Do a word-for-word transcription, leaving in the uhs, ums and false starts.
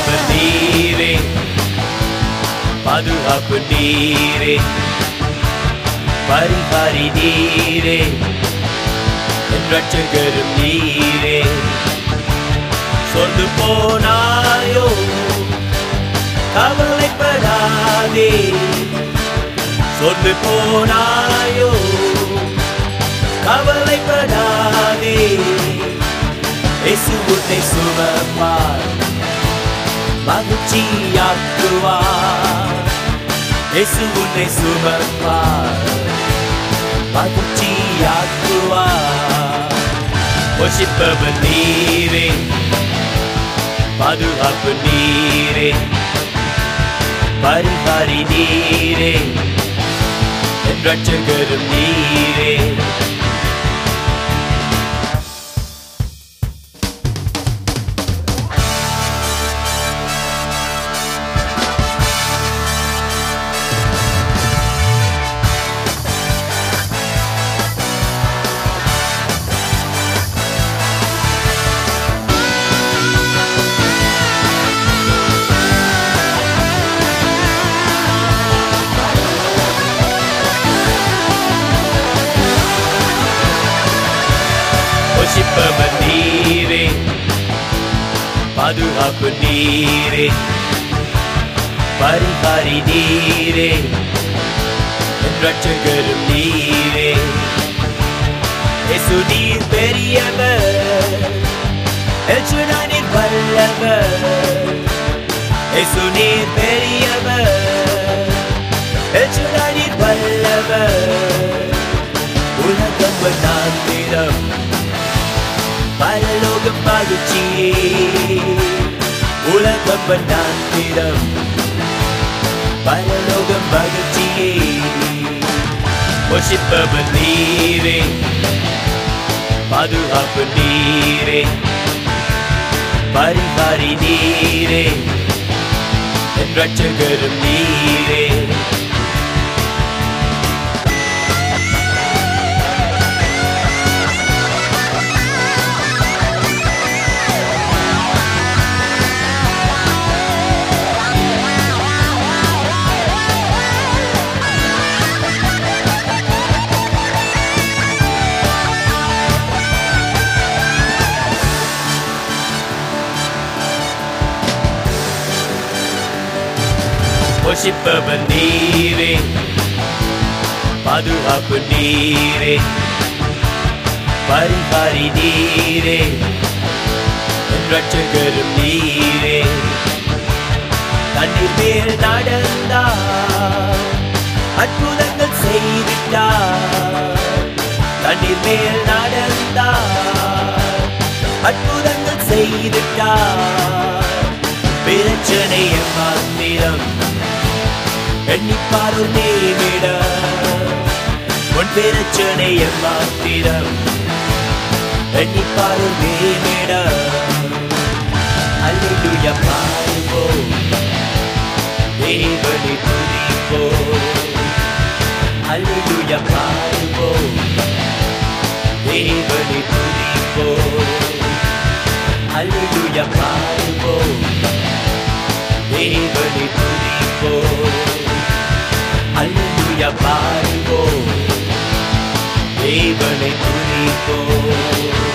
போஷிப்பவர் நீரே, பாதுகாப்பு நீரே, பரிகாரி நீரே, என் ரட்சகரும் நீரே. சொர்ந்து போனாயோ கவலைப்படாதே, சொர்ந்து போனாயோ கவலைப்படாதே. இயேசு உன்னை சுமப்பார், மகிழ்ச்சியாக்குவார். இயேசு உன்னை சுமப்பார், மகிழ்ச்சியாக்குவார். போஷிப்பவர் நீரே, பாதுகாப்பு நீரே, பரிகாரி நீரே, என் ரட்சகரும் நீரே. போஷிப்பவர் நீரே, பாதுகாப்பு நீரே, பரிகாரி நீரே, என் ரட்சகரும் நீரே. இயேசு நீர் பெரியவர், எல்ஷடாய் நீர் வல்லவர். இயேசு நீர் பெரியவர், எல்ஷடாய் நீர் வல்லவர். உலகம் வண்ணாந்திரம், பரலோகம் மகிழ்ச்சியே. உலகம் வண்ணாந்திரம், பரலோகம் மகிழ்ச்சியே. போஷிப்பவர் நீரே, பாதுகாப்பு நீரே, பரிகாரி நீரே, என் ரட்சகரும் நீரே. போஷிப்பவர் நீரே, பாதுகாப்பு நீரே, பரிகாரி நீரே, என் ரட்சகரும் நீரே. தண்ணீர் மேல் நடந்தார், அற்புதங்கள் செய்திட்டார். தண்ணீர் மேல் நடந்தார், அற்புதங்கள் செய்திட்டார். பிரச்சனை மாத்திரம் எண்ணிப்பார் ஒரு நிமிடம், உன் பிரச்சனைய மாத்திரம் எண்ணிப்பார் ஒரு நிமிடம். அல்லேலூயா பாடுவோம், தேவனை துதிப்போம். அல்லேலூயா பாடுவோம், தேவனை துதிப்போம். அல்லேலூயா பாடுவோம், தேவனை துதிப்போம். அல்லேலூயா பாடுவோம், தேவனை துதிப்போம்.